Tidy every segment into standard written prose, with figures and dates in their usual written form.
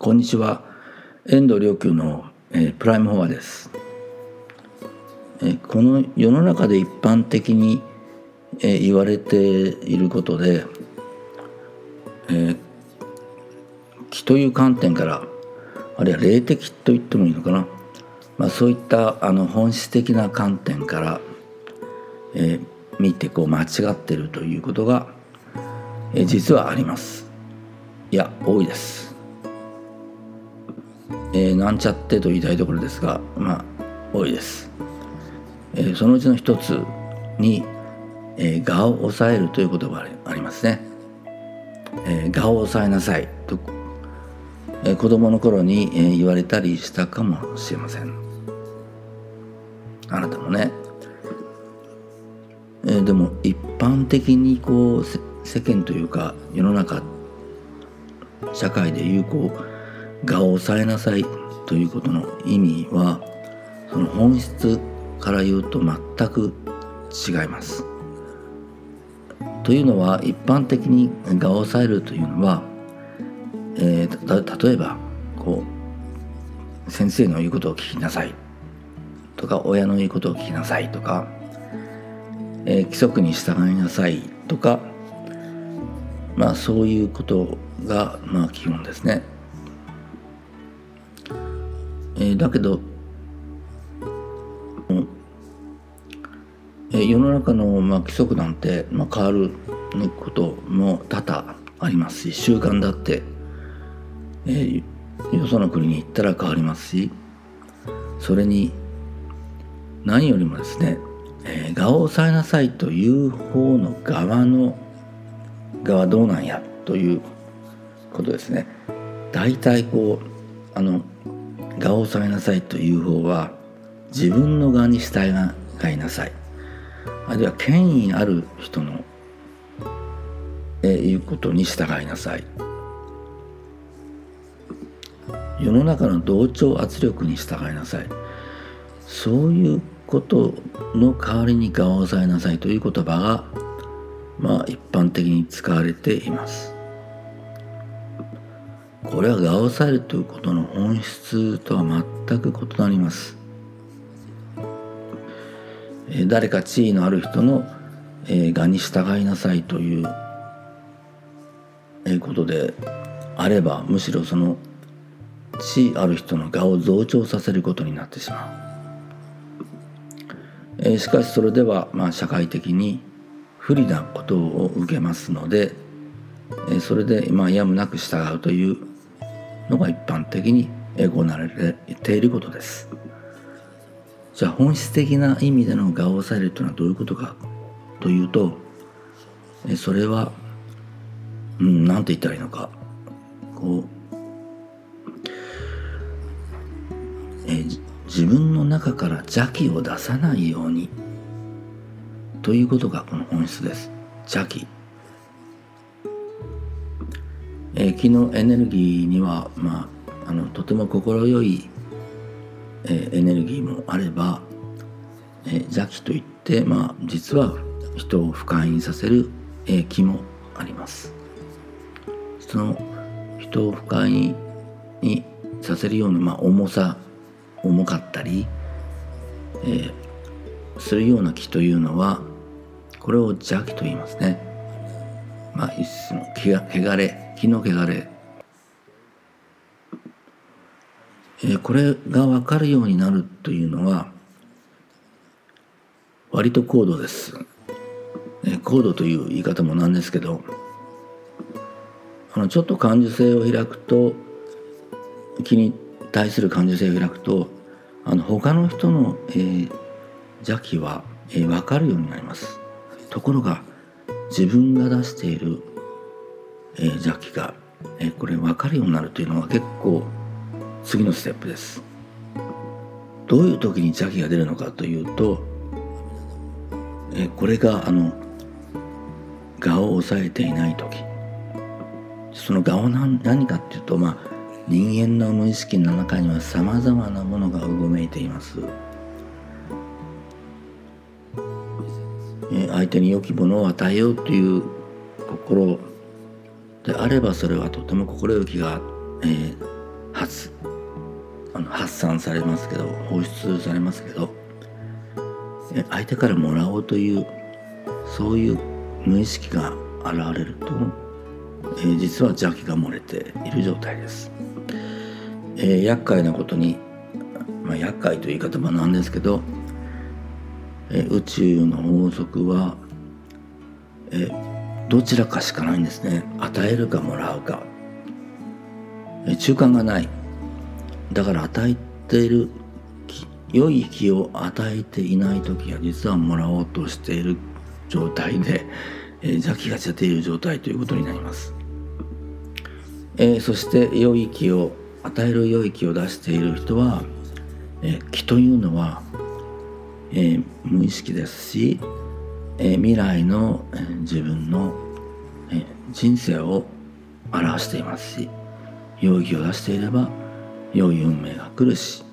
こんにちは。遠藤良久の、プライムフォアです。この世の中で一般的に、言われていることで、気という観点から、あるいは霊的と言ってもいいのかな、そういった本質的な観点から、見て間違っているということが、実はあります。いや、多いです。なんちゃってと言いたいところですが、多いです。そのうちの一つに、我を抑えるという言葉がありますね。我を抑えなさいと、子供の頃に、言われたりしたかもしれません。あなたもね。でも一般的に世間というか世の中社会でいう我を抑えなさいということの意味は、その本質から言うと全く違います。というのは、一般的に我を抑えるというのは、例えば先生の言うことを聞きなさいとか、親の言うことを聞きなさいとか、規則に従いなさいとか、そういうことが基本ですね。だけど世の中の規則なんて変わることも多々ありますし、習慣だって、よその国に行ったら変わりますし、それに何よりもですね、我を抑えなさいという方の側どうなんやということですね。大体我を抑えなさいという方は、自分の側に従いなさい、あるいは権威ある人の言うことに従いなさい、世の中の同調圧力に従いなさい、そういうことの代わりに我を抑えなさいという言葉が一般的に使われています。これは我を抑えるということの本質とは全く異なります。誰か地位のある人の我に従いなさいということであれば、むしろその地位ある人の我を増長させることになってしまう。しかしそれでは社会的に不利なことを受けますので、それでやむなく従うというのが一般的に行われていることです。じゃあ本質的な意味での我を抑えるというのはどういうことかというと、それは何て言ったらいいのか、自分の中から邪気を出さないようにということがこの本質です。邪気。気のエネルギーには、とても心よい、エネルギーもあれば、邪気といって、実は人を不快にさせる、気もあります。その人を不快にさせるような、重かったり、するような気というのは、これを邪気と言いますね。一種の気の汚れ、これが分かるようになるというのは割と高度です。高度という言い方もなんですけど、ちょっと感受性を開くと、気に対する感受性を開くと、他の人の、邪気は、分かるようになります。ところが自分が出している、邪気が、これ分かるようになるというのは結構次のステップです。どういう時に邪気が出るのかというと、これが我を抑えていない時、その我を何かっていうと、人間の無意識の中にはさまざまなものがうごめいています。相手に良きものを与えようという心であれば、それはとても心よきが、 発散されますけど、放出されますけど、相手からもらおうというそういう無意識が現れると、実は邪気が漏れている状態です。厄介なことに、厄介という言い方もなんですけど、宇宙の法則は、どちらかしかないんですね。与えるかもらうか、中間がない。だから与えている良い気を与えていない時は実はもらおうとしている状態で、邪気が出ている状態ということになります。そして良い気を与える良い気を出している人は、気というのは、無意識ですし、未来の、自分の、人生を表していますし、良い気を出していれば良い運命が来るし、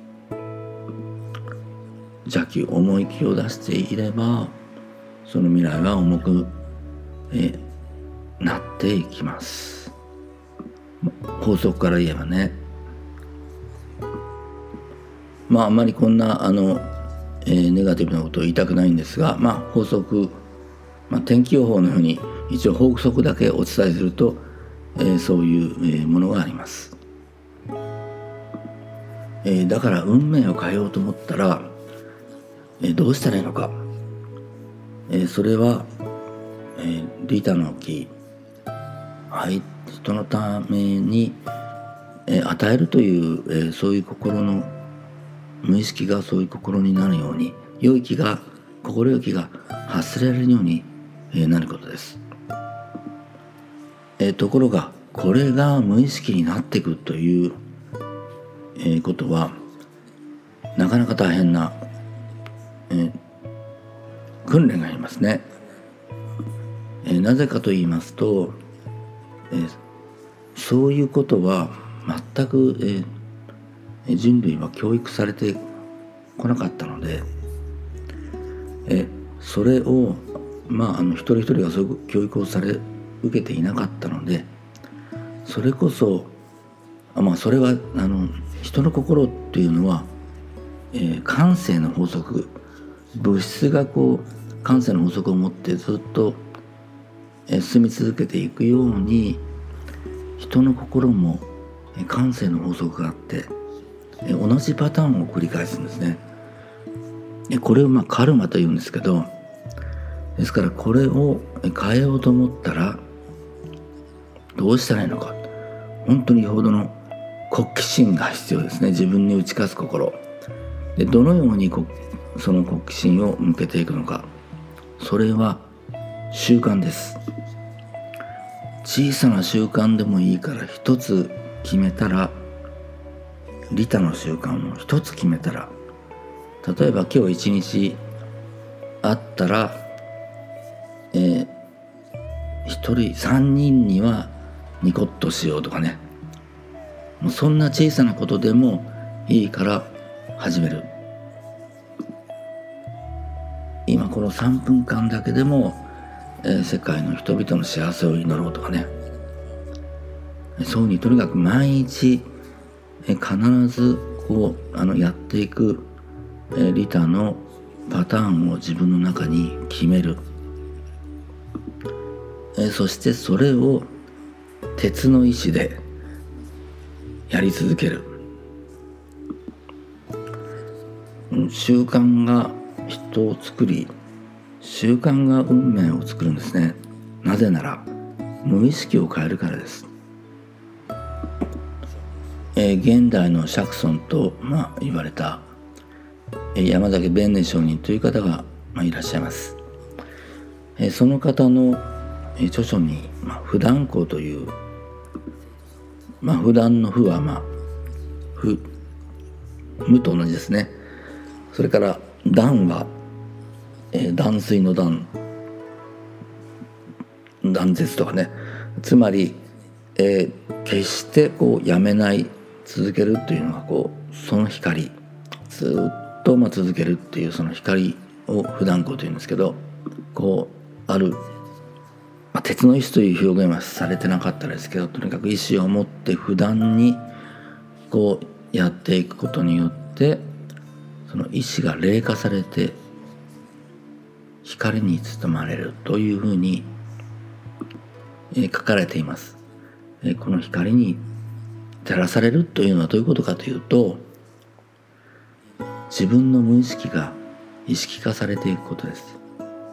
邪気重い気を出していればその未来は重く、なっていきます。法則から言えばね。あんまりこんなネガティブなことを言いたくないんですが、法則、天気予報のように一応法則だけお伝えすると、そういうものがあります。だから運命を変えようと思ったら、どうしたらいいのか。それは、利他の気、人のために、与えるという、そういう心の無意識がそういう心になるように、心よきが発せられるように、なることです。ところがこれが無意識になっていくという、ことはなかなか大変な、訓練がありますね。なぜかと言いますと、そういうことは全く、人類は教育されてこなかったので、それを一人一人がそういう教育を受けていなかったので、それこそそれは人の心っていうのは、感性の法則、物質が感性の法則を持ってずっと、進み続けていくように、人の心も感性の法則があって、同じパターンを繰り返すんですね。これをカルマというんですけど、ですからこれを変えようと思ったらどうしたらいいのか。本当によほどの好奇心が必要ですね。自分に打ち勝つ心で、どのようにその好奇心を向けていくのか。それは習慣です。小さな習慣でもいいから一つ決めたら、利他の習慣を一つ決めたら、例えば今日一日あったら、一人三人にはニコッとしようとかね、もうそんな小さなことでもいいから始める。今この3分間だけでも、世界の人々の幸せを祈ろうとかね、そうにとにかく毎日、必ずやっていく、利他のパターンを自分の中に決める。そしてそれを鉄の意志でやり続ける。習慣が人を作り、習慣が運命を作るんですね。なぜなら無意識を変えるからです。現代の釈尊と、言われた山崎弁念上人という方が、いらっしゃいます。その方の著書に、普段行という、普段の普は無と同じですね。それから断は、断水の断絶とかね、つまり、決してやめない続けるというのがその光ずっと続けるっていうその光を普段行というんですけど、ある、鉄の意志という表現はされてなかったですけど、とにかく意志を持って普段にこうやっていくことによってその意志が霊化されて光に包まれるというふうに書かれています。この光に照らされるというのはどういうことかというと、自分の無意識が意識化されていくことです。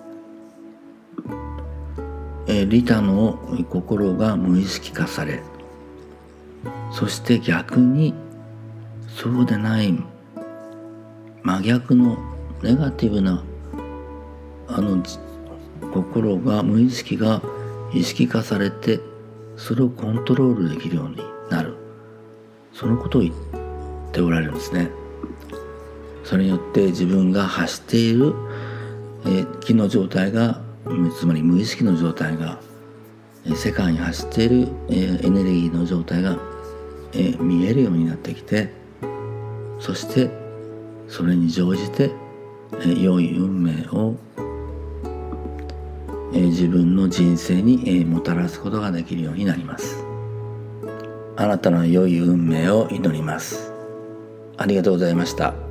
利他の心が無意識化され、そして逆にそうでない真逆のネガティブな心が無意識が意識化されて、それをコントロールできるようになる、そのことを言っておられるんですね。それによって自分が発している気の状態が、つまり無意識の状態が世界に発しているエネルギーの状態が見えるようになってきて、そしてそれに乗じて良い運命を自分の人生にもたらすことができるようになります。あなたの良い運命を祈ります。ありがとうございました。